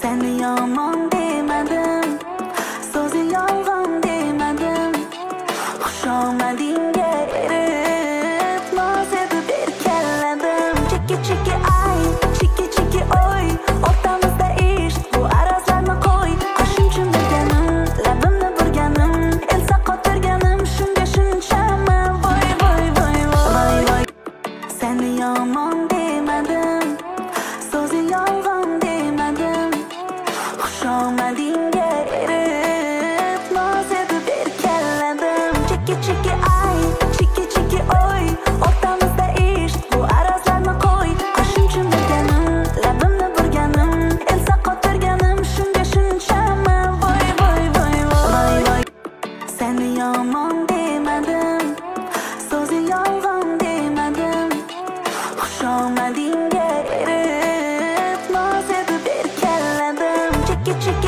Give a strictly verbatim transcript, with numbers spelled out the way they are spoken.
Seni yomon demadim, so'zi yolg'on demadim. Xushomadingga erib, noz etib erkaladim. Chiki chiki ay, chiki chiki oy, o'rtamizda ish, bu arazlarni qo'y. Qo'shimchim bilganim, labimni burganim, elsa qotirganim, shunga shunchami? Voy voy voy voy voy. Seni yomon demadim, so'zi yolg'on demadim. Xushomadingga erib, noz etib erkaladim. Chiki chiki ay, chiki chiki oy, o'rtamizda ish, bu arazlarni qo'y. Qo'shimchim bilganim, labimni burganim, elsa qotirganim, shunga shunchami? Voy voy voy voy voy. Seni yomon demadim, so'zi yolg'on demadim. Xushomadingga erib, noz etib erkaladim. Chiki chiki